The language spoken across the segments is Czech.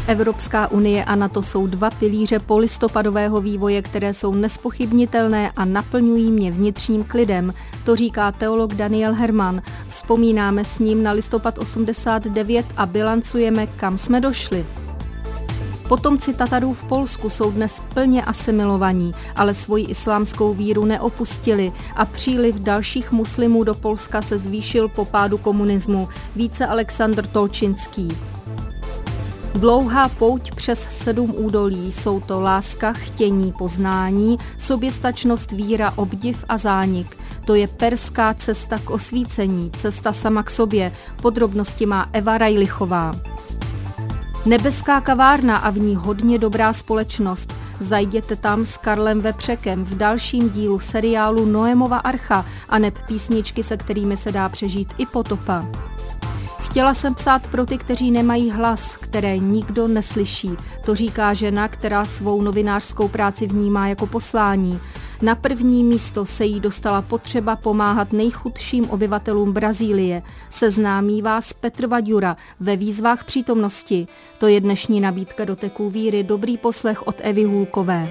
Evropská unie a NATO jsou dva pilíře polistopadového vývoje, které jsou nespochybnitelné a naplňují mě vnitřním klidem, to říká teolog Daniel Herman. Vzpomínáme s ním na listopad 89 a bilancujeme, kam jsme došli. Potomci Tatarů v Polsku jsou dnes plně asimilovaní, ale svoji islámskou víru neopustili a příliv dalších muslimů do Polska se zvýšil po pádu komunismu. Více Aleksandr Tolčinský. Dlouhá pouť přes 7 údolí, jsou to láska, chtění, poznání, soběstačnost, víra, obdiv a zánik. To je perská cesta k osvícení, cesta sama k sobě. Podrobnosti má Eva Rajlichová. Nebeská kavárna a v ní hodně dobrá společnost. Zajděte tam s Karlem Vepřekem v dalším dílu seriálu Noémova archa a neb písničky, se kterými se dá přežít i potopa. Chtěla jsem psát pro ty, kteří nemají hlas, které nikdo neslyší. To říká žena, která svou novinářskou práci vnímá jako poslání. Na první místo se jí dostala potřeba pomáhat nejchudším obyvatelům Brazílie. Seznámí vás Petr Vaďura ve výzvách přítomnosti. To je dnešní nabídka Doteků víry. Dobrý poslech od Evy Hůlkové.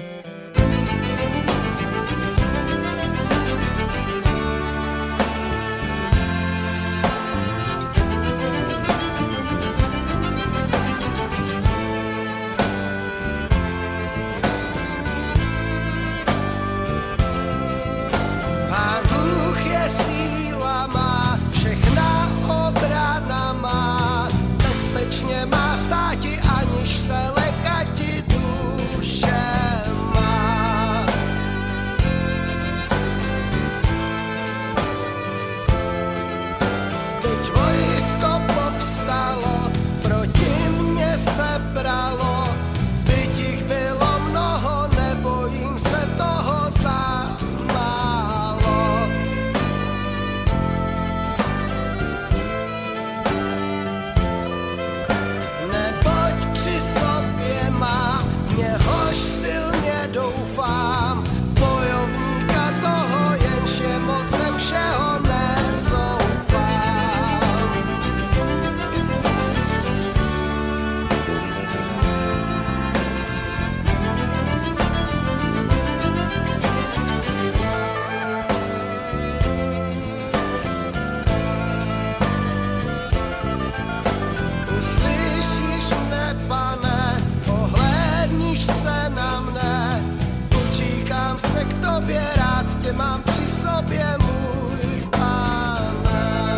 Mám při sobě, můj Pane.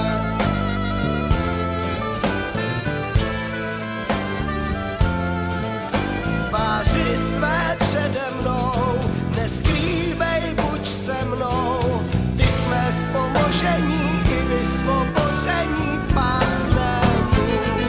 Páři své přede mnou, neskrývej, buď se mnou. Ty jsme zpomožení i vysvobození, Pane můj.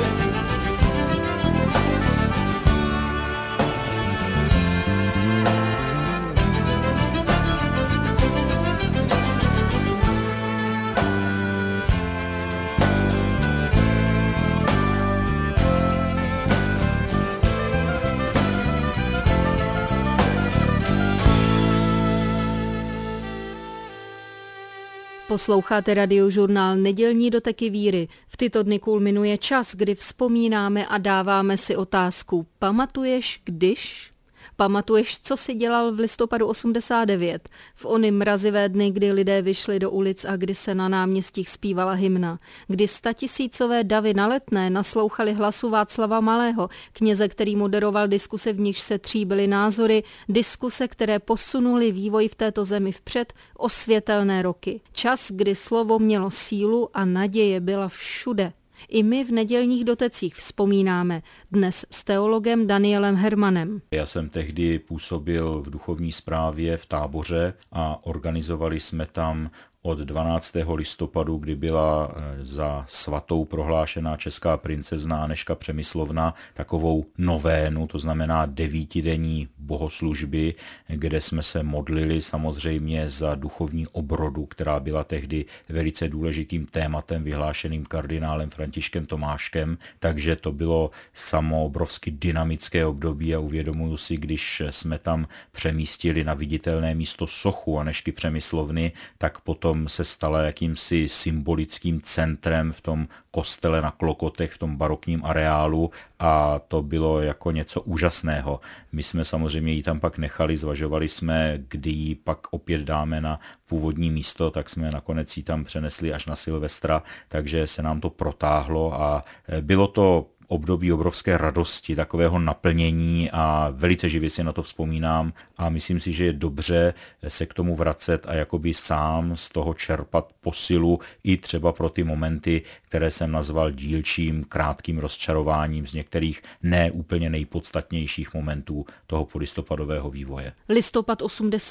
Posloucháte radiožurnál Nedělní doteky víry. V tyto dny kulminuje čas, kdy vzpomínáme a dáváme si otázku. Pamatuješ, když? Pamatuješ, co si dělal v listopadu 89? V ony mrazivé dny, kdy lidé vyšli do ulic a kdy se na náměstích zpívala hymna. Kdy statisícové davy na Letné naslouchali hlasu Václava Malého, kněze, který moderoval diskuse, v nichž se tříbily názory, diskuse, které posunuly vývoj v této zemi vpřed o světelné roky. Čas, kdy slovo mělo sílu a naděje byla všude. I my v nedělních dotecích vzpomínáme dnes s teologem Danielem Hermanem. Já jsem tehdy působil v duchovní správě v Táboře a organizovali jsme tam od 12. listopadu, kdy byla za svatou prohlášená česká princezna Anežka Přemyslovna, takovou novénu, to znamená 9denní bohoslužby, kde jsme se modlili samozřejmě za duchovní obrodu, která byla tehdy velice důležitým tématem vyhlášeným kardinálem Františkem Tomáškem, takže to bylo samo obrovsky dynamické období a uvědomuji si, když jsme tam přemístili na viditelné místo sochu Anežky Přemyslovny, tak potom potom se stala jakýmsi symbolickým centrem v tom kostele na Klokotech, v tom barokním areálu a to bylo jako něco úžasného. My jsme samozřejmě ji tam pak nechali, zvažovali jsme, kdy ji pak opět dáme na původní místo, tak jsme nakonec ji tam přenesli až na Silvestra, takže se nám to protáhlo a bylo to období obrovské radosti, takového naplnění a velice živě si na to vzpomínám a myslím si, že je dobře se k tomu vracet a jakoby sám z toho čerpat posilu i třeba pro ty momenty, které jsem nazval dílčím, krátkým rozčarováním z některých ne úplně nejpodstatnějších momentů toho polistopadového vývoje. Listopad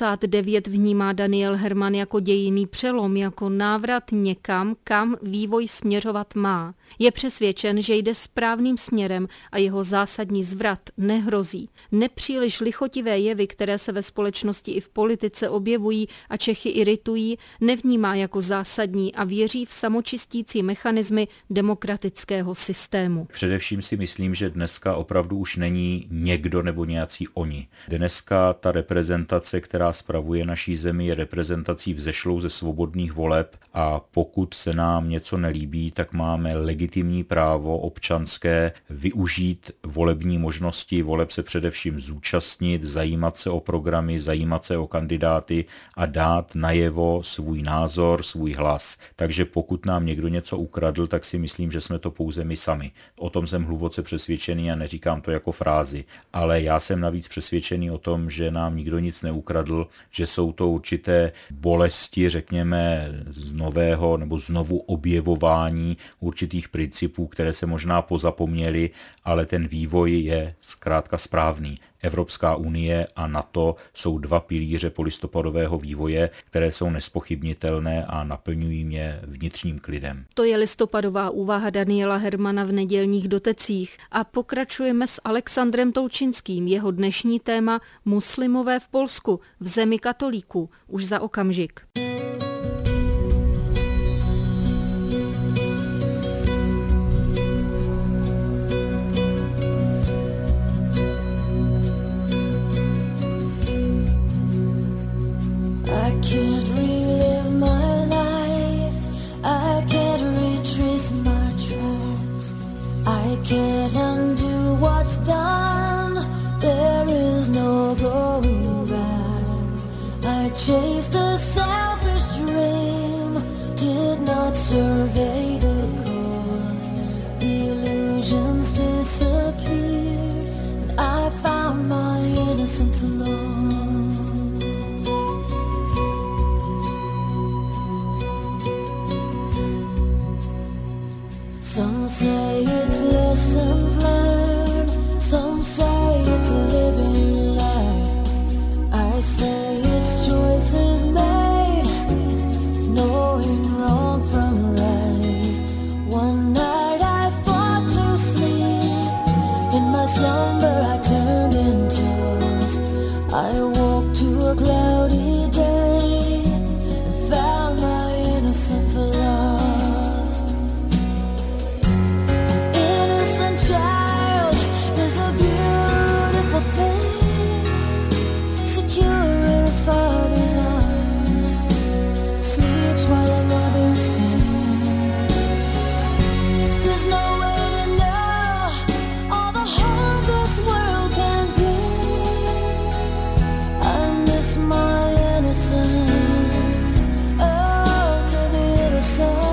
89 vnímá Daniel Herman jako dějinný přelom, jako návrat někam, kam vývoj směřovat má. Je přesvědčen, že jde správným směrem a jeho zásadní zvrat nehrozí. Nepříliš lichotivé jevy, které se ve společnosti i v politice objevují a Čechy iritují, nevnímá jako zásadní a věří v samočistící mechanismy demokratického systému. Především si myslím, že dneska opravdu už není někdo nebo nějací oni. Dneska ta reprezentace, která spravuje naší zemi, je reprezentací vzešlou ze svobodných voleb a pokud se nám něco nelíbí, tak máme legitimní právo občanské využít volební možnosti, voleb se především zúčastnit, zajímat se o programy, zajímat se o kandidáty a dát najevo svůj názor, svůj hlas. Takže pokud nám někdo něco ukradl, tak si myslím, že jsme to pouze my sami. O tom jsem hluboce přesvědčený a neříkám to jako frázi. Ale já jsem navíc přesvědčený o tom, že nám nikdo nic neukradl, že jsou to určité bolesti, řekněme, z nového nebo znovu objevování určitých principů, které se možná pozapomněly, ale ten vývoj je zkrátka správný. Evropská unie a NATO jsou dva pilíře polistopadového vývoje, které jsou nespochybnitelné a naplňují mě vnitřním klidem. To je listopadová úvaha Daniela Hermana v nedělních dotecích a pokračujeme s Alexandrem Tolčinským. Jeho dnešní téma muslimové v Polsku, v zemi katolíků, už za okamžik. Can't undo what's done. There is no going back. I chased a selfish dream, did not survey the cost. The illusions disappeared, and I found my innocence lost. Some say it's lessons learned, some say it's living life. I say it's choices made, knowing wrong from right. One night I fought to sleep, in my slumber I turned into toast. I woke to a cloudy day, and found my innocence lost. Child is a beautiful thing, secure in a father's arms, sleeps while a mother sings. There's no way to know all the harm this world can bring. I miss my innocence, oh, to be innocent.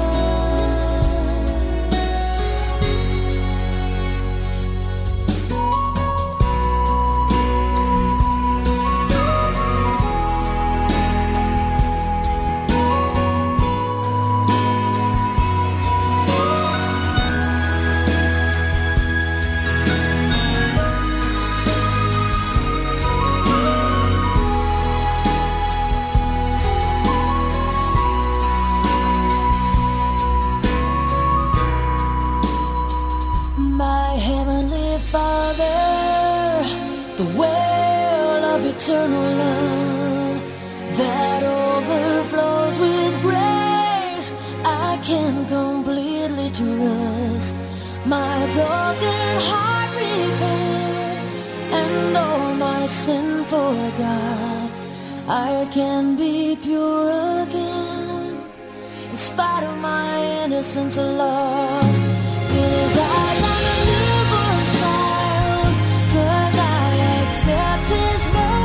Eternal love that overflows with grace, I can completely trust. My broken heart repaired, and all my sin forgot. I can be pure again. spite of my innocence lost. In his eyes I'm a newborn child, 'cause I accept his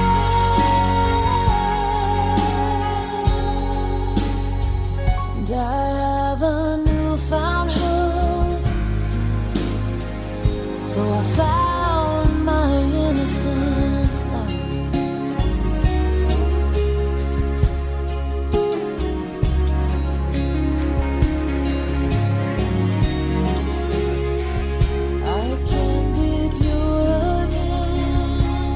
love. And I have a newfound hope, though I found my innocence lost. I can be pure again.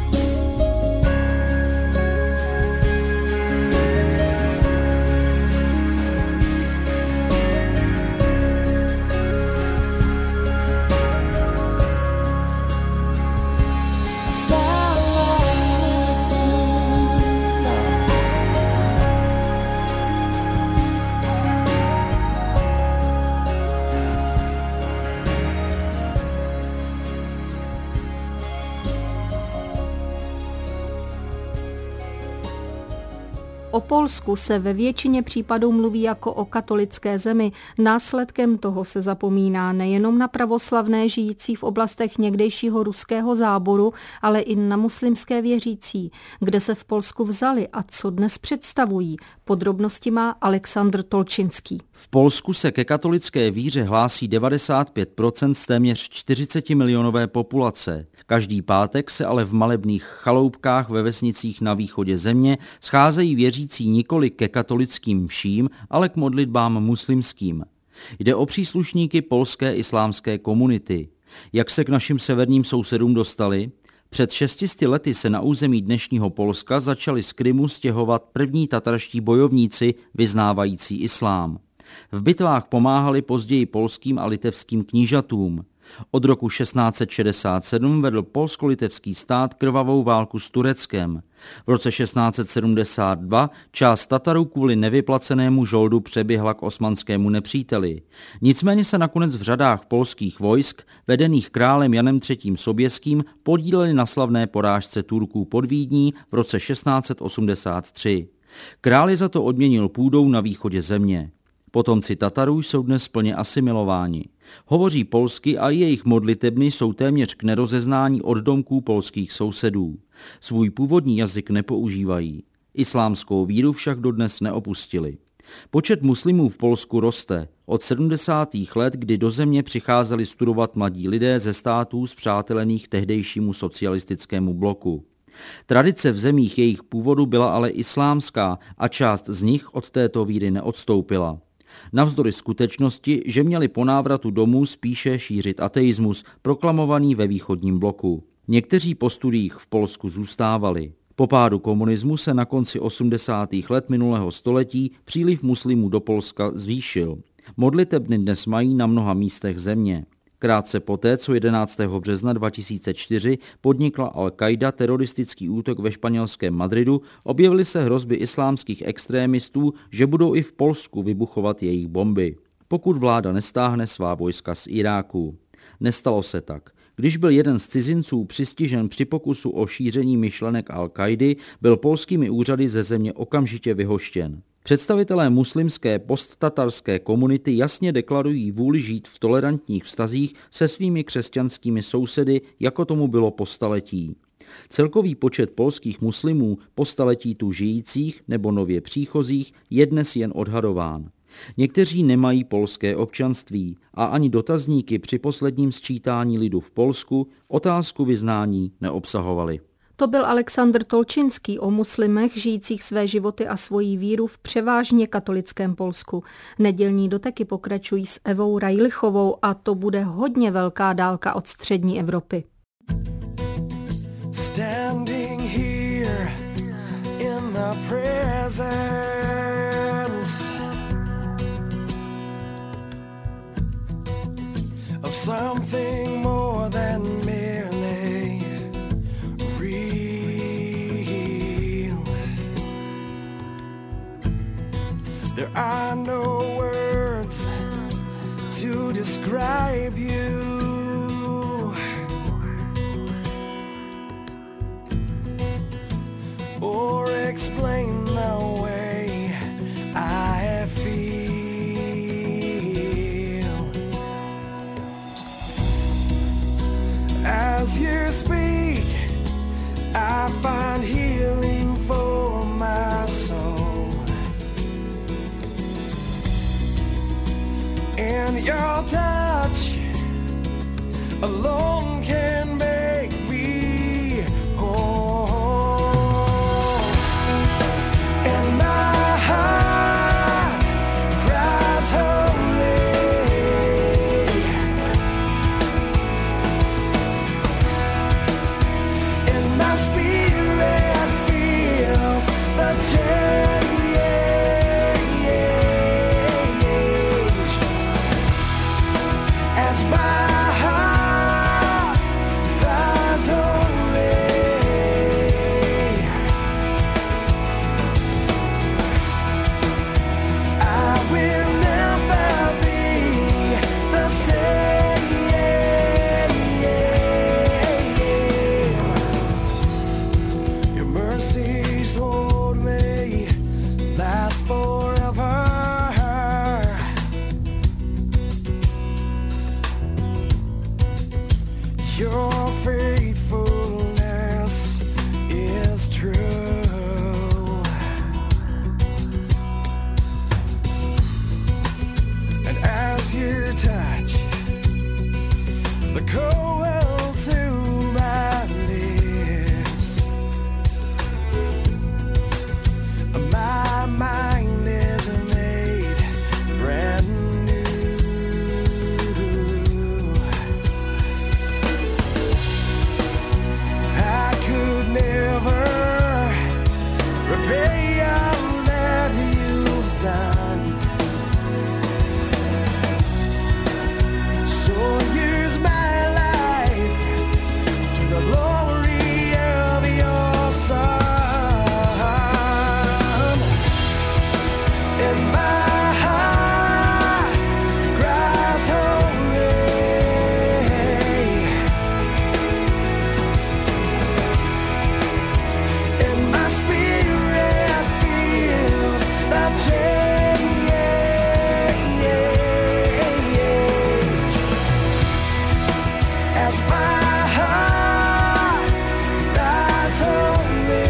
O Polsku se ve většině případů mluví jako o katolické zemi. Následkem toho se zapomíná nejenom na pravoslavné žijící v oblastech někdejšího ruského záboru, ale i na muslimské věřící. Kde se v Polsku vzali a co dnes představují? Podrobnosti má Alexandr Tolčinský. V Polsku se ke katolické víře hlásí 95% z téměř 40milionové populace. Každý pátek se ale v malebných chaloupkách ve vesnicích na východě země scházejí věřící nikoli ke katolickým mším, ale k modlitbám muslimským. Jde o příslušníky polské islámské komunity. Jak se k našim severním sousedům dostali? Před 600 lety se na území dnešního Polska začali z Krymu stěhovat první tatarští bojovníci vyznávající islám. V bitvách pomáhali později polským a litevským knížatům. Od roku 1667 vedl polsko-litevský stát krvavou válku s Tureckem. V roce 1672 část Tatarů kvůli nevyplacenému žoldu přeběhla k osmanskému nepříteli. Nicméně se nakonec v řadách polských vojsk, vedených králem Janem III. Soběským, podíleli na slavné porážce Turků pod Vídní v roce 1683. Král je za to odměnil půdou na východě země. Potomci Tatarů jsou dnes plně asimilováni. Hovoří polsky a jejich modlitebny jsou téměř k nerozeznání od domků polských sousedů. Svůj původní jazyk nepoužívají. Islámskou víru však dodnes neopustili. Počet muslimů v Polsku roste. Od 70. let, kdy do země přicházeli studovat mladí lidé ze států spřátelených tehdejšímu socialistickému bloku. Tradice v zemích jejich původu byla ale islámská a část z nich od této víry neodstoupila. Navzdory skutečnosti, že měli po návratu domů spíše šířit ateismus, proklamovaný ve východním bloku. Někteří po studiích v Polsku zůstávali. Po pádu komunismu se na konci 80. let minulého století příliv muslimů do Polska zvýšil. Modlitebny dnes mají na mnoha místech země. Krátce poté, co 11. března 2004 podnikla Al-Qaida teroristický útok ve španělském Madridu, objevily se hrozby islámských extrémistů, že budou i v Polsku vybuchovat jejich bomby, pokud vláda nestáhne svá vojska z Iráku. Nestalo se tak. Když byl jeden z cizinců přistižen při pokusu o šíření myšlenek Al-Kaidy, byl polskými úřady ze země okamžitě vyhoštěn. Představitelé muslimské posttatarské komunity jasně deklarují vůli žít v tolerantních vztazích se svými křesťanskými sousedy, jako tomu bylo po staletí. Celkový počet polských muslimů po staletí tu žijících nebo nově příchozích je dnes jen odhadován. Někteří nemají polské občanství a ani dotazníky při posledním sčítání lidu v Polsku otázku vyznání neobsahovaly. To byl Alexandr Tolčinský o muslimech žijících své životy a svoji víru v převážně katolickém Polsku. Nedělní doteky pokračují s Evou Rajlichovou a to bude hodně velká dálka od střední Evropy. Standing here in the presence of something more than merely real. There are no words to describe you. Or explain the way I feel. as you speak, I find healing for my soul. And your touch alone can make me whole. And my heart cries holy, and my spirit feels the change. As my heart cries holy, I will never be the same. Your mercies toward me last forever. Your faithfulness is true. And as you touch the coal to my lips, my mind is made brand new. I could never repay all that you've done. So use my life to the glory of your Son. And my heart cries holy, and my spirit feels the change. As my heart cries holy,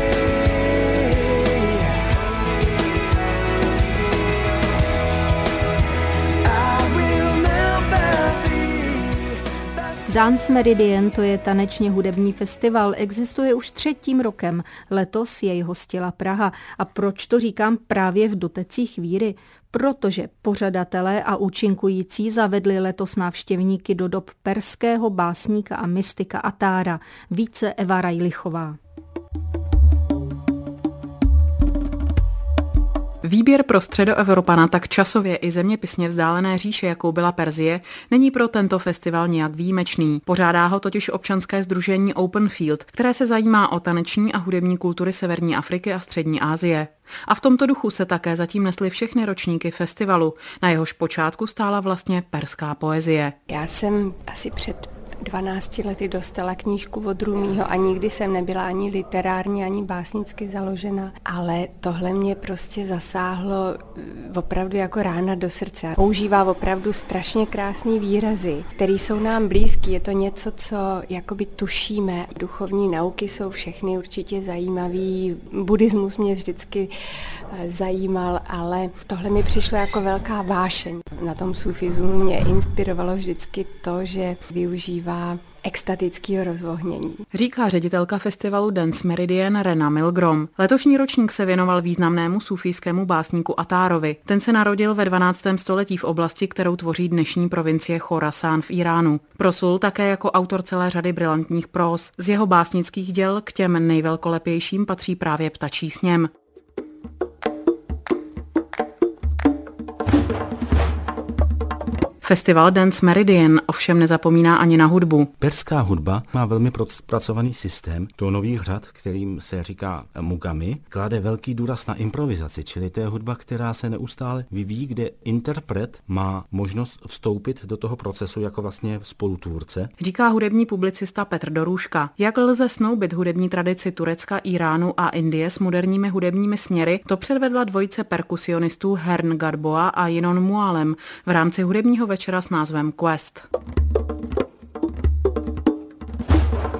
I will never be the same. Dance Meridian, to je tanečně hudební festival, existuje už 3. rokem. Letos jej hostila Praha. A proč to říkám právě v dotecích víry? Protože pořadatelé a účinkující zavedli letos návštěvníky do dob perského básníka a mystika Atára. Více Eva Rajlichová. Výběr pro Středoevropana tak časově i zeměpisně vzdálené říše, jakou byla Persie, není pro tento festival nijak výjimečný. Pořádá ho totiž občanské sdružení Open Field, které se zajímá o taneční a hudební kultury Severní Afriky a Střední Asie. A v tomto duchu se také zatím nesly všechny ročníky festivalu. Na jehož počátku stála vlastně perská poezie. Já jsem asi před 12 lety dostala knížku od Rumího a nikdy jsem nebyla ani literárně, ani básnicky založena, ale tohle mě prostě zasáhlo opravdu jako rána do srdce. Používá opravdu strašně krásný výrazy, které jsou nám blízký. Je to něco, co jakoby tušíme. Duchovní nauky jsou všechny určitě zajímavý. Buddhismus mě vždycky zajímal, ale tohle mi přišlo jako velká vášeň. Na tom sufismu mě inspirovalo vždycky to, že využívá extatického rozvohnění. Říká ředitelka festivalu Dance Meridian Rena Milgrom. Letošní ročník se věnoval významnému sufijskému básníku Atárovi. Ten se narodil ve 12. století v oblasti, kterou tvoří dnešní provincie Chorasán v Iránu. Proslul také jako autor celé řady brilantních próz. Z jeho básnických děl k těm nejvelkolepějším patří právě Ptačí sněm. Festival Dance Meridian ovšem nezapomíná ani na hudbu. Perská hudba má velmi pracovaný systém tónových řad, kterým se říká mugami, klade velký důraz na improvizaci, čili to je hudba, která se neustále vyvíjí, kde interpret má možnost vstoupit do toho procesu jako vlastně spolutvůrce. Říká hudební publicista Petr Dorůška. Jak lze snoubit hudební tradici Turecka, Iránu a Indie s moderními hudebními směry, to předvedla dvojice perkusionistů Hern Garboa a Jinon Mualem v rámci hudebního večera s názvem Quest.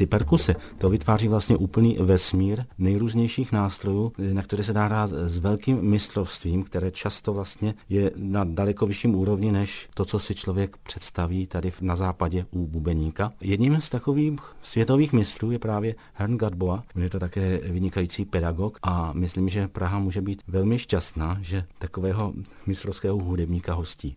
ty perkuse, to vytváří vlastně úplný vesmír nejrůznějších nástrojů, na které se dá hrát s velkým mistrovstvím, které často vlastně je na daleko vyšším úrovni, než to, co si člověk představí tady na západě u bubeníka. Jedním z takových světových mistrů je právě Herrn Gadboa. Je to také vynikající pedagog a myslím, že Praha může být velmi šťastná, že takového mistrovského hudebníka hostí.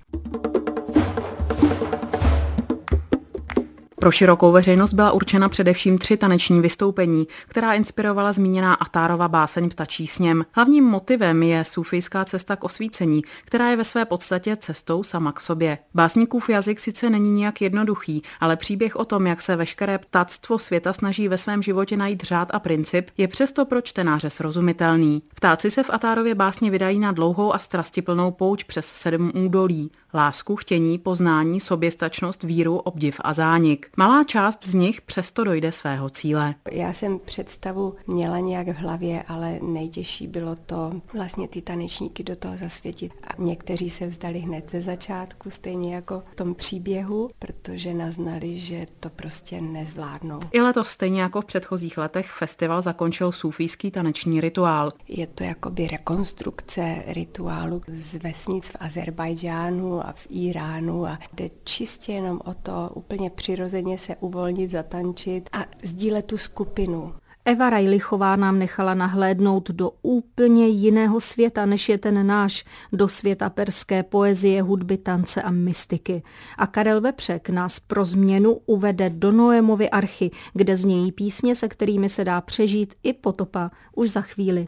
Pro širokou veřejnost byla určena především 3 taneční vystoupení, která inspirovala zmíněná Atárova báseň Ptačí sněm. Hlavním motivem je sufijská cesta k osvícení, která je ve své podstatě cestou sama k sobě. Básníkův jazyk sice není nijak jednoduchý, ale příběh o tom, jak se veškeré ptactvo světa snaží ve svém životě najít řád a princip, je přesto pro čtenáře srozumitelný. Ptáci se v Atárově básni vydají na dlouhou a strastiplnou pouť přes 7 údolí. Lásku, chtění, poznání, soběstačnost, víru, obdiv a zánik. Malá část z nich přesto dojde svého cíle. Já jsem představu měla nějak v hlavě, ale nejtěžší bylo to vlastně ty tanečníky do toho zasvětit. A někteří se vzdali hned ze začátku, stejně jako v tom příběhu, protože naznali, že to prostě nezvládnou. I letos, stejně jako v předchozích letech, festival zakončil sufijský taneční rituál. Je to jakoby rekonstrukce rituálu z vesnic v Azerbajdžánu a v Íránu a jde čistě jenom o to úplně přirozeně se uvolnit, zatančit a sdílet tu skupinu. Eva Rajlichová nám nechala nahlédnout do úplně jiného světa, než je ten náš, do světa perské poezie, hudby, tance a mystiky. A Karel Vepřek nás pro změnu uvede do Noémovy archy, kde znějí písně, se kterými se dá přežít i potopa už za chvíli.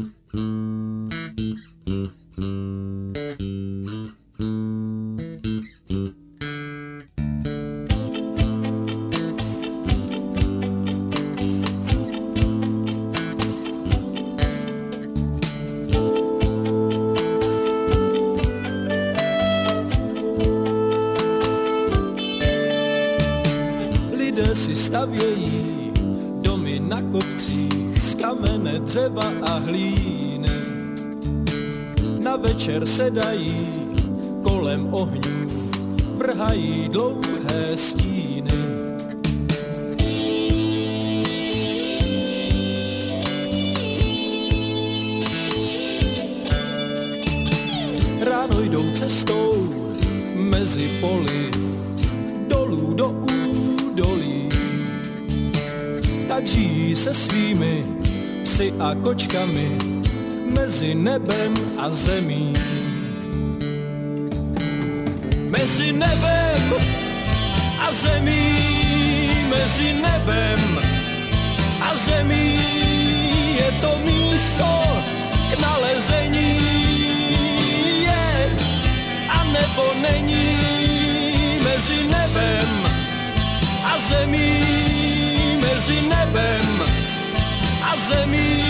Si stavějí domy na kopcích z kamene, dřeva a hlíny. Na večer sedají kolem ohňů, vrhají dlouhé stíny. Ráno jdou cestou mezi poli, dolů do údolí. Tak žijí se svými psy a kočkami mezi nebem a zemí. Mezi nebem a zemí, mezi nebem a zemí je to místo k nalezení. Je a nebo není mezi nebem a zemí, mezi nebem a zemí.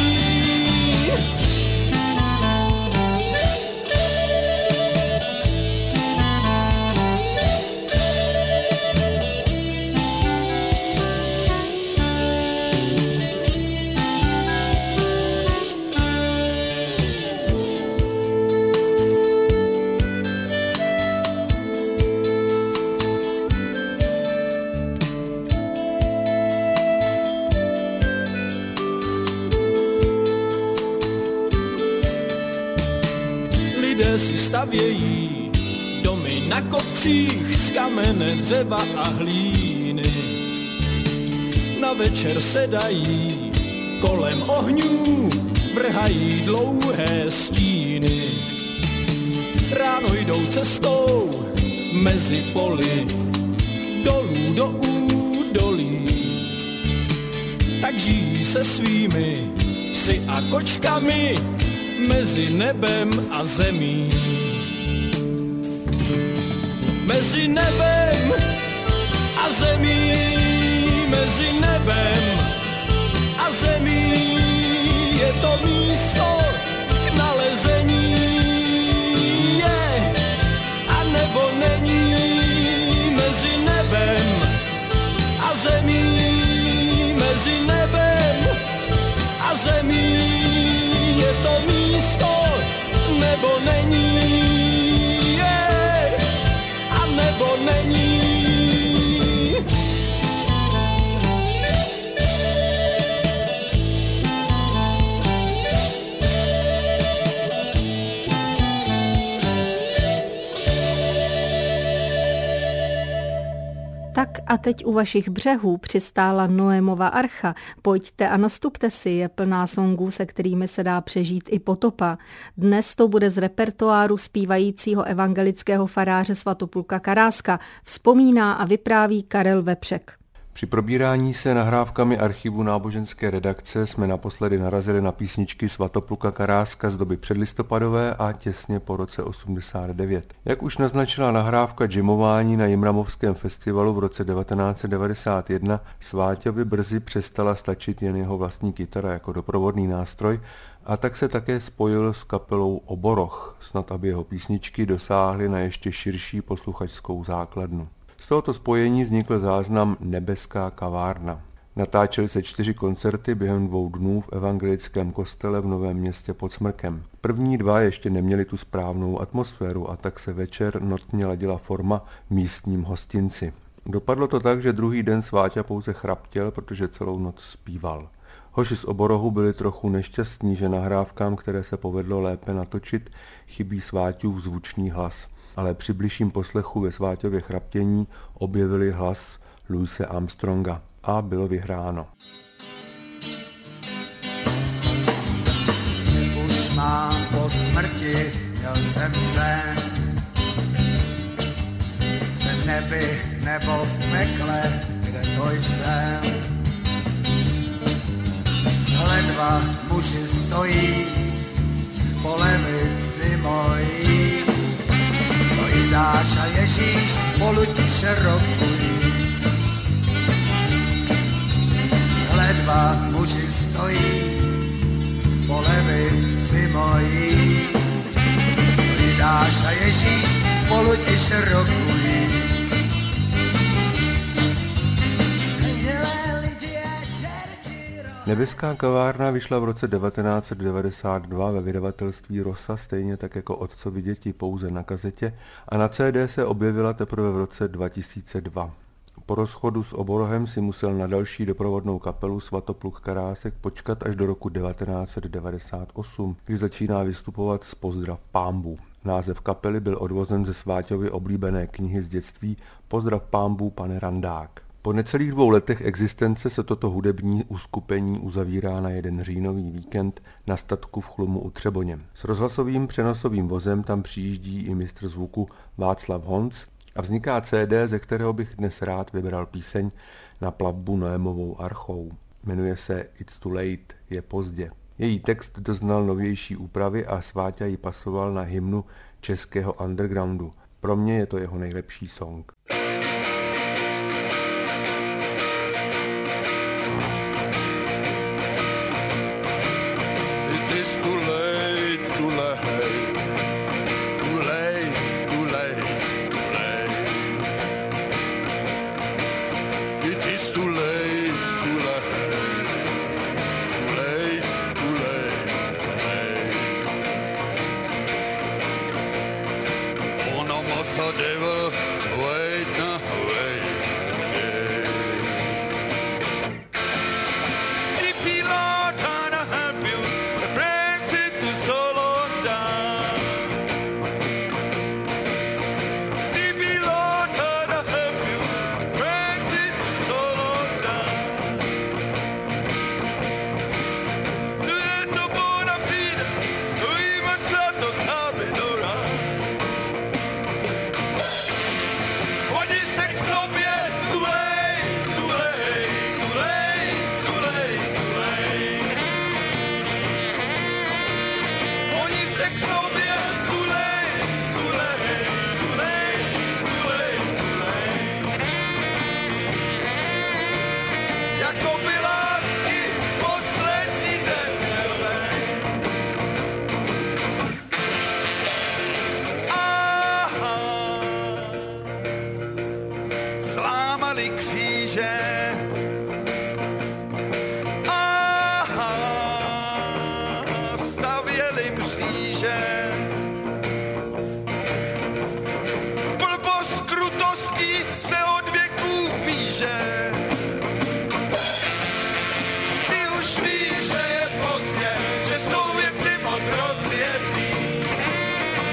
Lidé si stavějí domy na kopcích z kamene, dřeva a hlíny. Na večer sedají kolem ohňů, vrhají dlouhé stíny. Ráno jdou cestou mezi poli, dolů do údolí. Tak žijí se svými psy a kočkami mezi nebem a zemí. Mezi nebem a zemí, mezi nebem a zemí je to místo k nalezení. Je a nebo není mezi nebem a zemí, mezi nebem a zemí je to místo nebo není. Je a nebo není. A teď u vašich břehů přistála Noémova archa. Pojďte a nastupte si, je plná songů, se kterými se dá přežít i potopa. Dnes to bude z repertoáru zpívajícího evangelického faráře Svatopluka Karáska. Vzpomíná a vypráví Karel Vepřek. Při probírání se nahrávkami archivu náboženské redakce jsme naposledy narazili na písničky Svatopluka Karáska z doby předlistopadové a těsně po roce 89. Jak už naznačila nahrávka džimování na Jimramovském festivalu v roce 1991, Sváťovi brzy přestala stačit jen jeho vlastní kytara jako doprovodný nástroj, a tak se také spojil s kapelou Oboroch, snad aby jeho písničky dosáhly na ještě širší posluchačskou základnu. Z tohoto spojení vznikl záznam Nebeská kavárna. Natáčely se 4 koncerty během 2 dnů v evangelickém kostele v Novém Městě pod Smrkem. První 2 ještě neměly tu správnou atmosféru a tak se večer notně ladila forma v místním hostinci. Dopadlo to tak, že druhý den Sváťa pouze chraptěl, protože celou noc zpíval. Hoši z Oborohu byli trochu nešťastní, že nahrávkám, které se povedlo lépe natočit, chybí Sváťův zvučný hlas. Ale při bližším poslechu ve Sváťově chraptění objevili hlas Louise Armstronga a bylo vyhráno. Už mám po smrti, měl jsem sen. Jsem v nebi nebo v pekle, kde to jsem. Hle 2 muži stojí po levici mojí. Jidáš a Ježíš spolu tiše rokují. Hle 2 muži stojí po levici mojí. Jidáš a Ježíš spolu tiše rokují. Nebeská kavárna vyšla v roce 1992 ve vydavatelství Rosa, stejně tak jako Otcovi děti pouze na kazetě, a na CD se objevila teprve v roce 2002. Po rozchodu s Oborohem si musel na další doprovodnou kapelu Svatopluk Karásek počkat až do roku 1998, kdy začíná vystupovat s Pozdrav Pámbu. Název kapely byl odvozen ze Sváťovy oblíbené knihy z dětství Pozdrav Pámbu, pane Randák. Po necelých 2 letech existence se toto hudební uskupení uzavírá na jeden říjnový víkend na statku v Chlumu u Třeboně. S rozhlasovým přenosovým vozem tam přijíždí i mistr zvuku Václav Honc a vzniká CD, ze kterého bych dnes rád vybral píseň na plavbu Noémovou archou. Jmenuje se It's Too Late, je pozdě. Její text doznal novější úpravy a Sváťa ji pasoval na hymnu českého undergroundu. Pro mě je to jeho nejlepší song.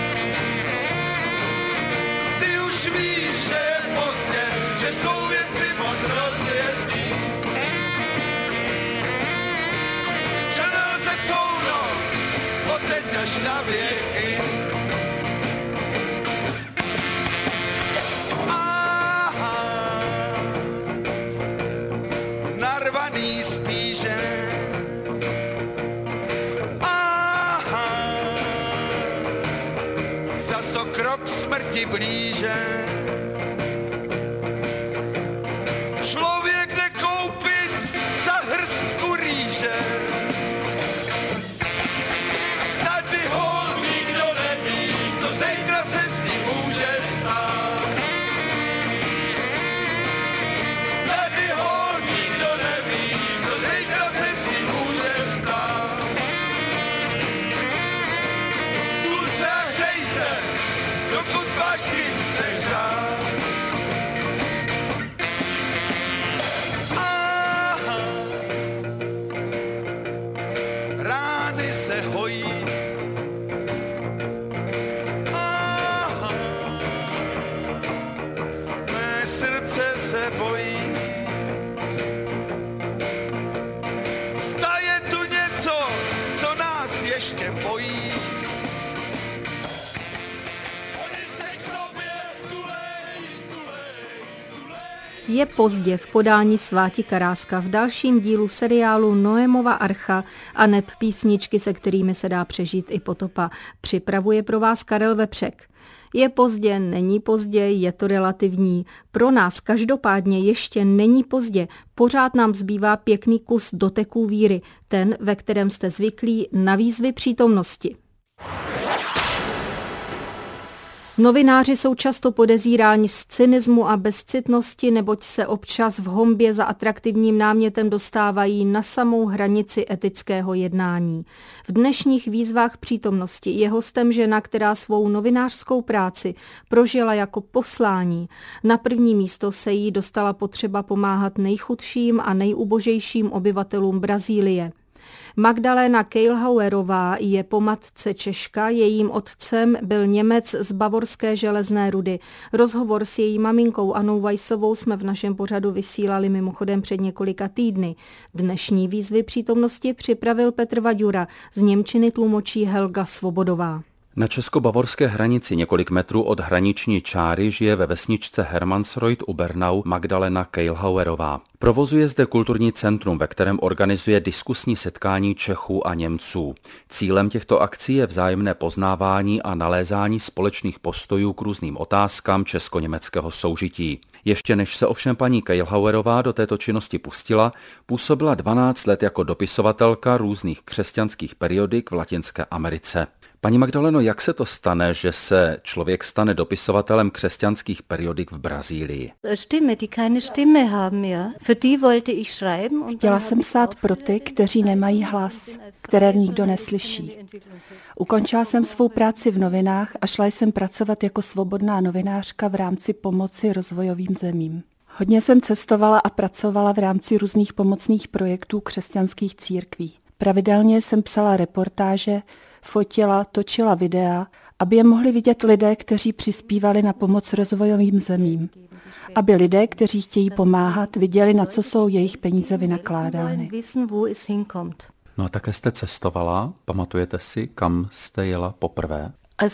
Ty už víš, že je pozdě, že jsou věci až na věky. Aha, narvaný spíše. Aha, zas o krok smrti blíže. Člověk jde koupit za hrstku rýže. Tady hol nikdo neví, co zítra se s ním může stát. Tady hol nikdo neví, co zítra se s ním může stát. Půl se a hřej se, dokud máš s kým se žát. Rány se hojí. Aha, mé srdce se bojí. Zda je tu něco, co nás ještě pojí. Oni se k sobě tulej. Je pozdě v podání Sváti Karáska v dalším dílu seriálu Noémova archa a neb písničky, se kterými se dá přežít i potopa. Připravuje pro vás Karel Vepřek. Je pozdě, není pozdě, je to relativní. Pro nás každopádně ještě není pozdě. Pořád nám zbývá pěkný kus doteků víry, ten, ve kterém jste zvyklí na výzvy přítomnosti. Novináři jsou často podezíráni z cynismu a bezcitnosti, neboť se občas v honbě za atraktivním námětem dostávají na samou hranici etického jednání. V dnešních výzvách přítomnosti je hostem žena, která svou novinářskou práci prožila jako poslání. Na první místo se jí dostala potřeba pomáhat nejchudším a nejubožejším obyvatelům Brazílie. Magdalena Keilhauerová je po matce Češka, jejím otcem byl Němec z bavorské železné rudy. Rozhovor s její maminkou Annou Weissovou jsme v našem pořadu vysílali mimochodem před několika týdny. Dnešní výzvy přítomnosti připravil Petr Vaďura, z němčiny tlumočí Helga Svobodová. Na česko-bavorské hranici několik metrů od hraniční čáry žije ve vesničce Hermansreuth u Bernau Magdalena Keilhauerová. Provozuje zde kulturní centrum, ve kterém organizuje diskusní setkání Čechů a Němců. Cílem těchto akcí je vzájemné poznávání a nalézání společných postojů k různým otázkám česko-německého soužití. Ještě než se ovšem paní Keilhauerová do této činnosti pustila, působila 12 let jako dopisovatelka různých křesťanských periodik v Latinské Americe. Paní Magdaleno, jak se to stane, že se člověk stane dopisovatelem křesťanských periodik v Brazílii? Chtěla jsem psát pro ty, kteří nemají hlas, které nikdo neslyší. Ukončila jsem svou práci v novinách a šla jsem pracovat jako svobodná novinářka v rámci pomoci rozvojovým zemím. Hodně jsem cestovala a pracovala v rámci různých pomocných projektů křesťanských církví. Pravidelně jsem psala reportáže, fotila, točila videa, aby je mohli vidět lidé, kteří přispívali na pomoc rozvojovým zemím. Aby lidé, kteří chtějí pomáhat, viděli, na co jsou jejich peníze vynakládány. No a také jste cestovala. Pamatujete si, kam jste jela poprvé?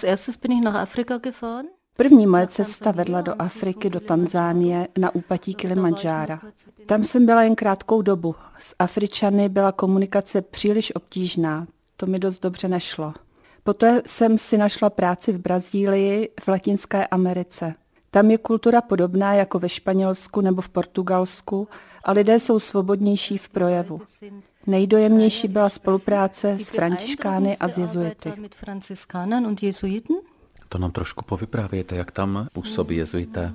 První moje cesta vedla do Afriky, do Tanzánie, na úpatí Kilimandžára. Tam jsem byla jen krátkou dobu. S Afričany byla komunikace příliš obtížná. To mi dost dobře nešlo. Poté jsem si našla práci v Brazílii, v Latinské Americe. Tam je kultura podobná jako ve Španělsku nebo v Portugalsku a lidé jsou svobodnější v projevu. Nejdojemnější byla spolupráce s františkány a s jezuity. To nám trošku povyprávějte, jak tam působí jezuité.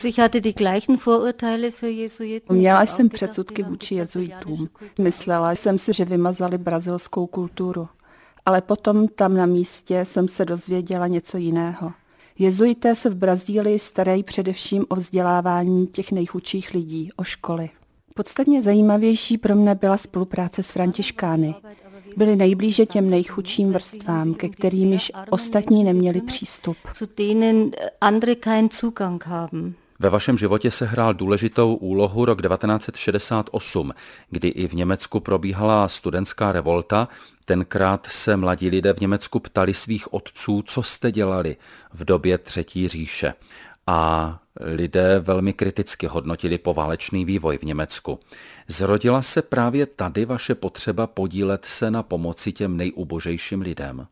Měla jsem předsudky vůči jezuitům. Myslela jsem si, že vymazali brazilskou kulturu. Ale potom tam na místě jsem se dozvěděla něco jiného. Jezuité se v Brazílii starají především o vzdělávání těch nejchudších lidí, o školy. Podstatně zajímavější pro mne byla spolupráce s františkány. Byli nejblíže těm nejchudším vrstvám, ke kterým již ostatní neměli přístup. Ve vašem životě se hrál důležitou úlohu rok 1968, kdy i v Německu probíhala studentská revolta. Tenkrát se mladí lidé v Německu ptali svých otců, co jste dělali v době Třetí říše. A lidé velmi kriticky hodnotili poválečný vývoj v Německu. Zrodila se právě tady vaše potřeba podílet se na pomoci těm nejubožejším lidem?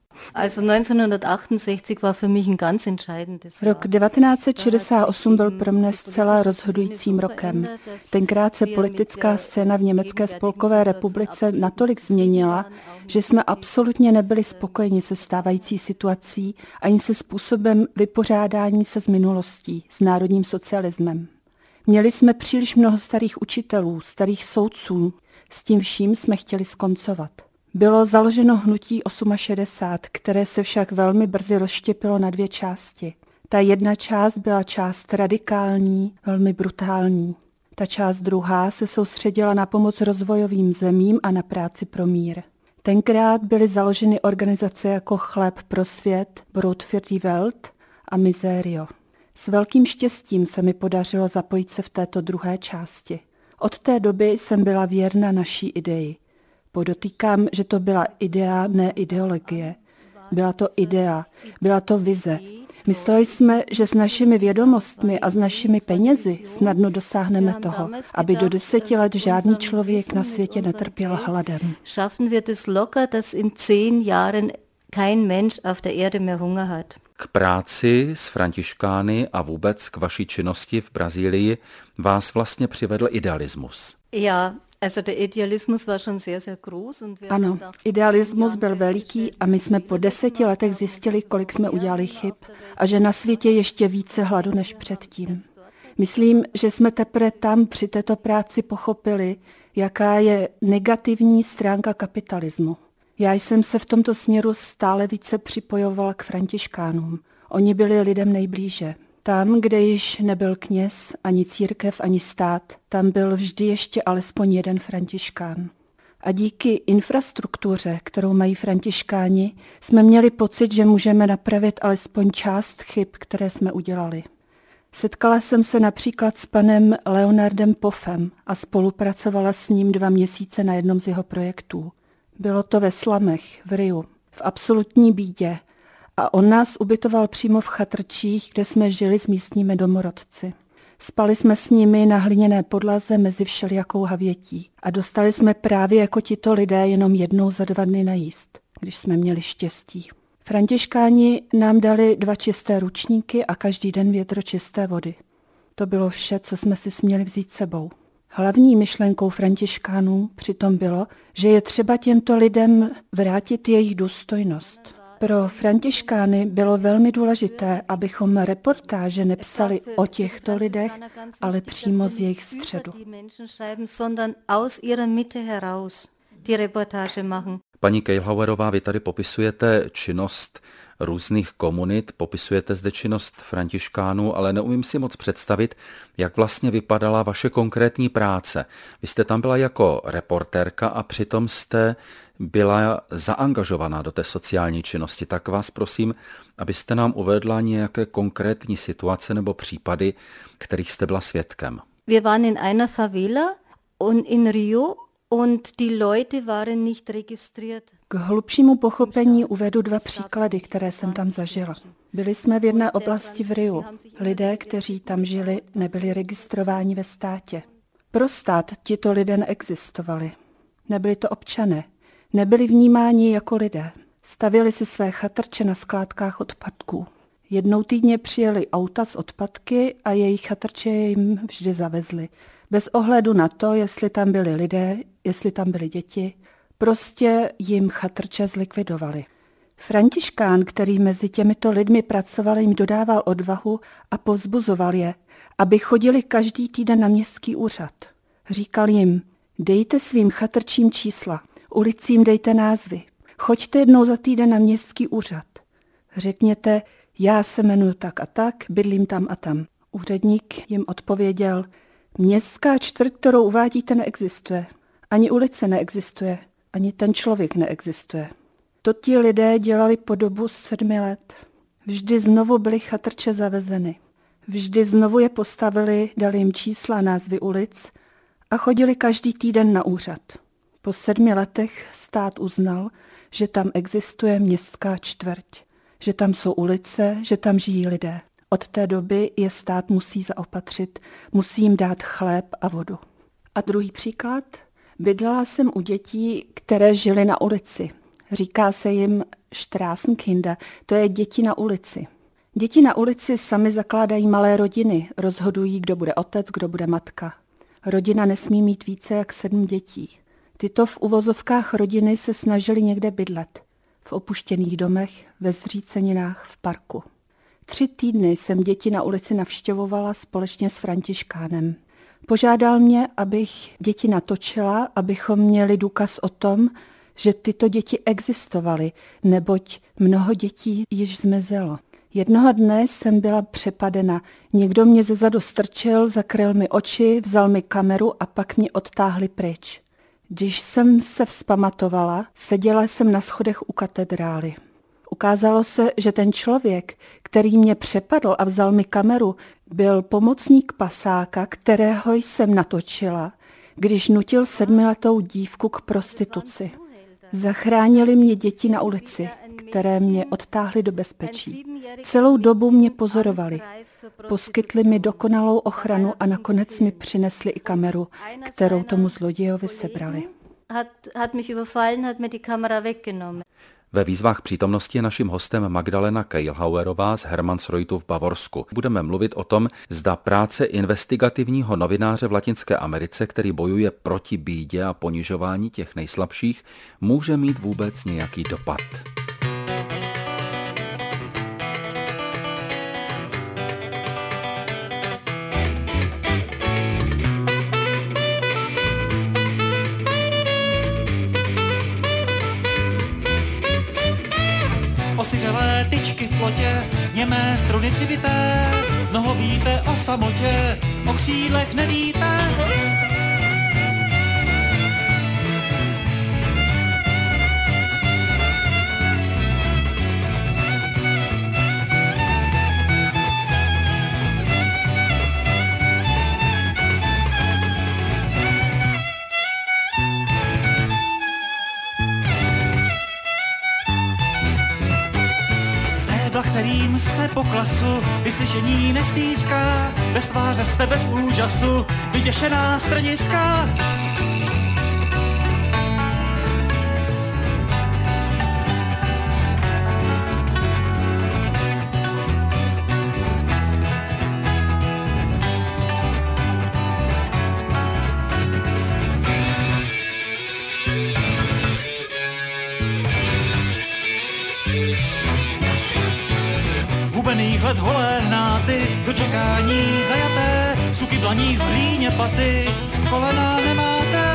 Rok 1968 byl pro mne zcela rozhodujícím rokem. Tenkrát se politická scéna v Německé spolkové republice natolik změnila, že jsme absolutně nebyli spokojeni se stávající situací ani se způsobem vypořádání se s minulostí, s národním socialismem. Měli jsme příliš mnoho starých učitelů, starých soudců, s tím vším jsme chtěli skoncovat. Bylo založeno hnutí 68, které se však velmi brzy rozštěpilo na dvě části. Ta jedna část byla část radikální, velmi brutální. Ta část druhá se soustředila na pomoc rozvojovým zemím a na práci pro mír. Tenkrát byly založeny organizace jako Chléb pro svět, Brot für die Welt a Miserio. S velkým štěstím se mi podařilo zapojit se v této druhé části. Od té doby jsem byla věrna naší ideji. Podotýkám, že to byla idea, ne ideologie. Byla to idea, byla to vize. Mysleli jsme, že s našimi vědomostmi a s našimi penězi snadno dosáhneme toho, aby do 10 let žádný člověk na světě netrpěl hladem. Schaffen wir das locker, dass in 10 Jahren kein Mensch auf der Erde mehr Hunger hat. K práci s františkány a vůbec k vaší činnosti v Brazílii vás vlastně přivedl idealismus. Ja, also der Idealismus war schon sehr, sehr groß. Ano, idealismus byl veliký a my jsme po 10 letech zjistili, kolik jsme udělali chyb a že na světě ještě více hladu než předtím. Myslím, že jsme teprve tam při této práci pochopili, jaká je negativní stránka kapitalismu. Já jsem se v tomto směru stále více připojovala k františkánům. Oni byli lidem nejblíže. Tam, kde již nebyl kněz, ani církev, ani stát, tam byl vždy ještě alespoň jeden františkán. A díky infrastruktuře, kterou mají františkáni, jsme měli pocit, že můžeme napravit alespoň část chyb, které jsme udělali. Setkala jsem se například s panem Leonardem Poffem a spolupracovala s ním 2 měsíce na jednom z jeho projektů. Bylo to ve slamech, v Riu, v absolutní bídě a on nás ubytoval přímo v chatrčích, kde jsme žili s místními domorodci. Spali jsme s nimi na hliněné podlaze mezi všelijakou havětí a dostali jsme právě jako tito lidé jenom jednou za 2 dny najíst, když jsme měli štěstí. Františkáni nám dali 2 čisté ručníky a každý den větro čisté vody. To bylo vše, co jsme si směli vzít sebou. Hlavní myšlenkou františkánů přitom bylo, že je třeba těmto lidem vrátit jejich důstojnost. Pro františkány bylo velmi důležité, abychom reportáže nepsali o těchto lidech, ale přímo z jejich středu. Paní Keilhauerová, vy tady popisujete činnost různých komunit, popisujete zde činnost františkánů, ale neumím si moc představit, jak vlastně vypadala vaše konkrétní práce. Vy jste tam byla jako reportérka a přitom jste byla zaangažovaná do té sociální činnosti. Tak vás prosím, abyste nám uvedla nějaké konkrétní situace nebo případy, kterých jste byla svědkem. Wir waren in einer Favela und in Rio und die Leute waren nicht registriert. K hlubšímu pochopení uvedu 2 příklady, které jsem tam zažila. Byli jsme v jedné oblasti v Riu. Lidé, kteří tam žili, nebyli registrováni ve státě. Pro stát tito lidé neexistovali. Nebyli to občané. Nebyli vnímáni jako lidé. Stavěli si své chatrče na skládkách odpadků. Jednou týdně přijeli auta z odpadky a jejich chatrče jim vždy zavezli. Bez ohledu na to, jestli tam byli lidé, jestli tam byly děti, prostě jim chatrče zlikvidovali. Františkán, který mezi těmito lidmi pracoval, jim dodával odvahu a povzbuzoval je, aby chodili každý týden na městský úřad. Říkal jim, dejte svým chatrčím čísla, ulicím dejte názvy, choďte jednou za týden na městský úřad. Řekněte, já se jmenuji tak a tak, bydlím tam a tam. Úředník jim odpověděl, městská čtvrť, kterou uvádíte, neexistuje. Ani ulice neexistuje, ani ten člověk neexistuje. To ti lidé dělali po dobu 7 let. Vždy znovu byly chatrče zavezeny. Vždy znovu je postavili, dali jim čísla, názvy ulic a chodili každý týden na úřad. Po 7 letech stát uznal, že tam existuje městská čtvrť, že tam jsou ulice, že tam žijí lidé. Od té doby je stát musí zaopatřit, musí jim dát chléb a vodu. A druhý příklad. Bydlela jsem u dětí, které žily na ulici. Říká se jim Straßenkinder, to je děti na ulici. Děti na ulici sami zakládají malé rodiny, rozhodují, kdo bude otec, kdo bude matka. Rodina nesmí mít více jak 7 dětí. Tyto v uvozovkách rodiny se snažily někde bydlet. V opuštěných domech, ve zříceninách, v parku. 3 týdny jsem děti na ulici navštěvovala společně s Františkánem. Požádal mě, abych děti natočila, abychom měli důkaz o tom, že tyto děti existovaly, neboť mnoho dětí již zmizelo. Jednoho dne jsem byla přepadena. Někdo mě zezadu strčil, zakryl mi oči, vzal mi kameru a pak mě odtáhli pryč. Když jsem se vzpamatovala, seděla jsem na schodech u katedrály. Ukázalo se, že ten člověk, který mě přepadl a vzal mi kameru, byl pomocník pasáka, kterého jsem natočila, když nutil 7letou dívku k prostituci. Zachránili mě děti na ulici, které mě odtáhly do bezpečí. Celou dobu mě pozorovali. Poskytli mi dokonalou ochranu a nakonec mi přinesli i kameru, kterou tomu zlodějovi sebrali. Ve výzvách přítomnosti je naším hostem Magdalena Keilhauerová z Hermannsreutu v Bavorsku. Budeme mluvit o tom, zda práce investigativního novináře v Latinské Americe, který bojuje proti bídě a ponižování těch nejslabších, může mít vůbec nějaký dopad. Osiřelé tyčky v plotě, němé struny přibité, mnoho víte o samotě, o křídlech nevíte. Kterým se po klasu vyslyšení nestýská, bez tváře jste bez úžasu, vyděšená straniska. Hubených let holé hnáty, do čekání zajaté, suky dlaních v hlíně paty, kolena nemáte.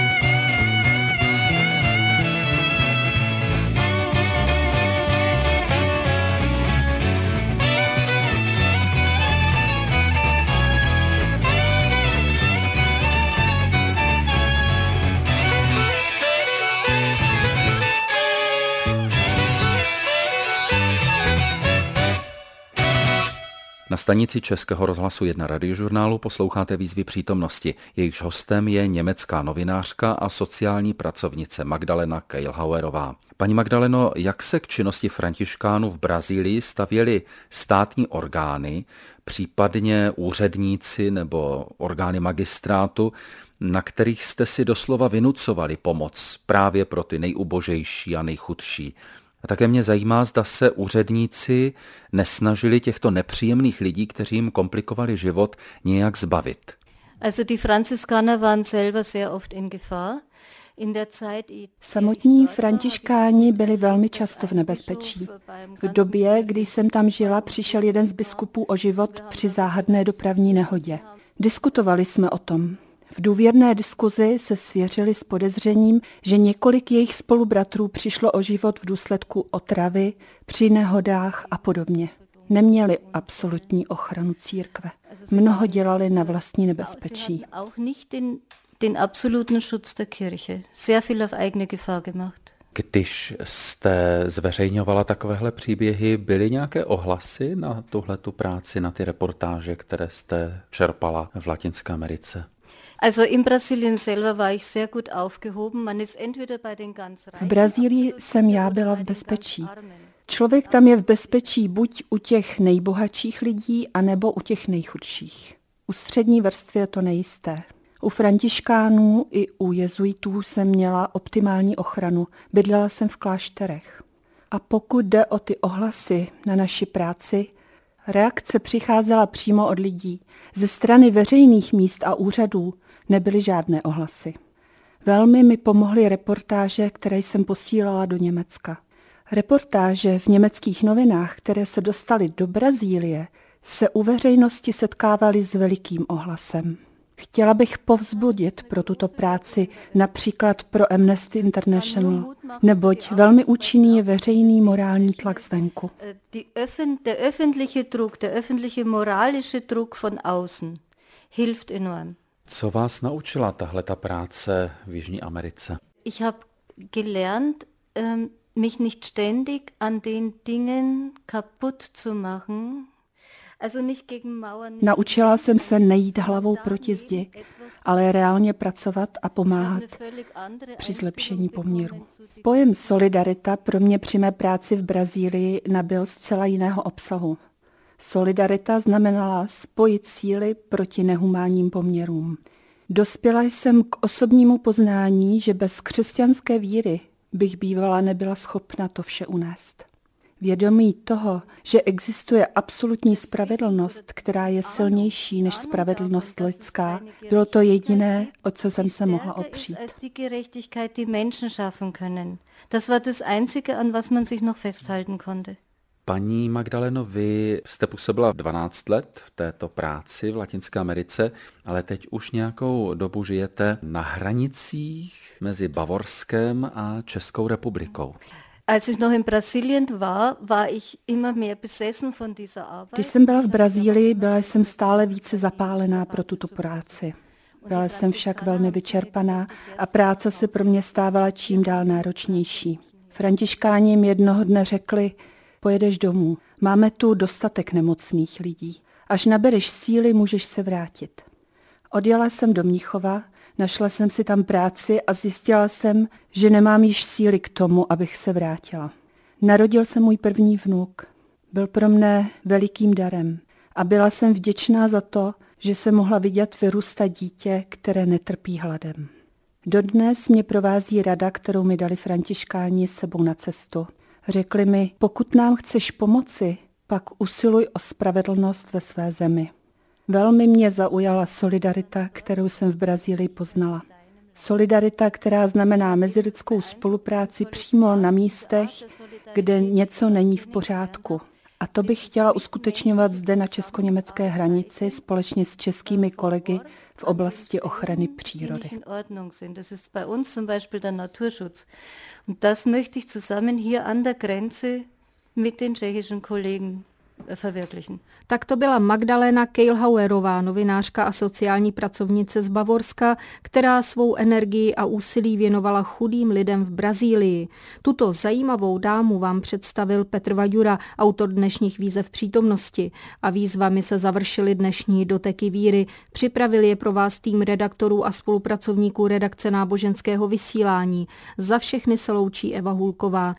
Na stanici Českého rozhlasu 1 radiožurnálu posloucháte výzvy přítomnosti. Jejichž hostem je německá novinářka a sociální pracovnice Magdalena Keilhauerová. Paní Magdaleno, jak se k činnosti františkánů v Brazílii stavěly státní orgány, případně úředníci nebo orgány magistrátu, na kterých jste si doslova vynucovali pomoc právě pro ty nejubožejší a nejchudší? A také mě zajímá, zda se úředníci nesnažili těchto nepříjemných lidí, kteří jim komplikovali život, nějak zbavit. Samotní františkáni byli velmi často v nebezpečí. V době, kdy jsem tam žila, přišel jeden z biskupů o život při záhadné dopravní nehodě. Diskutovali jsme o tom. V důvěrné diskuzi se svěřili s podezřením, že několik jejich spolubratrů přišlo o život v důsledku otravy, při nehodách a podobně. Neměli absolutní ochranu církve. Mnoho dělali na vlastní nebezpečí. Den absoluten Schutz der Kirche. Sehr viel auf eigene Gefahr gemacht. Když jste zveřejňovala takovéhle příběhy, byly nějaké ohlasy na tuhletu práci, na ty reportáže, které jste čerpala v Latinské Americe? Also in Brasilien selber war ich sehr gut aufgehoben. Man ist entweder bei den ganz V Brazílii jsem já byla v bezpečí. Člověk tam je v bezpečí buď u těch nejbohatších lidí, anebo u těch nejchudších. U střední vrstvy je to nejisté. U františkánů i u jezuitů jsem měla optimální ochranu. Bydlela jsem v klášterech. A pokud jde o ty ohlasy na naši práci, reakce přicházela přímo od lidí. Ze strany veřejných míst a úřadů nebyly žádné ohlasy. Velmi mi pomohly reportáže, které jsem posílala do Německa. Reportáže v německých novinách, které se dostaly do Brazílie, se u veřejnosti setkávaly s velikým ohlasem. Chtěla bych povzbudit pro tuto práci například pro Amnesty International, neboť velmi účinný je veřejný morální tlak zvenku. Der öffentliche Druck, der öffentliche moralische Druck von außen hilft enorm. Co vás naučila tahleta práce v Jižní Americe? Ich habe gelernt, mich nicht ständig an den Dingen kaputt zu machen. Naučila jsem se nejít hlavou proti zdi, ale reálně pracovat a pomáhat při zlepšení poměru. Pojem solidarita pro mě při mé práci v Brazílii nabyl zcela jiného obsahu. Solidarita znamenala spojit síly proti nehumánním poměrům. Dospěla jsem k osobnímu poznání, že bez křesťanské víry bych bývala nebyla schopna to vše unést. Vědomí toho, že existuje absolutní spravedlnost, která je silnější než spravedlnost lidská, bylo to jediné, o co jsem se mohla opřít. Das war das Einzige, an was man sich noch festhalten konnte. Paní Magdaleno, vy jste působila 12 let v této práci v Latinské Americe, ale teď už nějakou dobu žijete na hranicích mezi Bavorskem a Českou republikou. Als ich noch in Brasilien war ich immer mehr besessen von dieser Arbeit. Když jsem byla v Brazílii, byla jsem stále více zapálená pro tuto práci. Byla jsem však velmi vyčerpaná a práce se pro mě stávala čím dál náročnější. Františkáni jim jednoho dne řekli, pojedeš domů, máme tu dostatek nemocných lidí. Až nabereš síly, můžeš se vrátit. Odjela jsem do Mnichova, našla jsem si tam práci a zjistila jsem, že nemám již síly k tomu, abych se vrátila. Narodil se můj první vnuk. Byl pro mne velikým darem a byla jsem vděčná za to, že jsem mohla vidět vyrůstat dítě, které netrpí hladem. Dodnes mě provází rada, kterou mi dali františkáni s sebou na cestu. Řekli mi, pokud nám chceš pomoci, pak usiluj o spravedlnost ve své zemi. Velmi mě zaujala solidarita, kterou jsem v Brazílii poznala. Solidarita, která znamená mezilidskou spolupráci přímo na místech, kde něco není v pořádku. A to bych chtěla uskutečňovat zde na česko-německé hranici společně s českými kolegy v oblasti ochrany přírody. Das ist bei uns zum Beispiel der Naturschutz. Und das möchte ich zusammen hier an der Grenze mit den tschechischen Kollegen verwirklichen. Tak to byla Magdalena Keilhauerová, novinářka a sociální pracovnice z Bavorska, která svou energii a úsilí věnovala chudým lidem v Brazílii. Tuto zajímavou dámu vám představil Petr Vaďura, autor dnešních výzev přítomnosti. A výzvami se završily dnešní doteky víry. Připravil je pro vás tým redaktorů a spolupracovníků redakce náboženského vysílání. Za všechny se loučí Eva Hulková.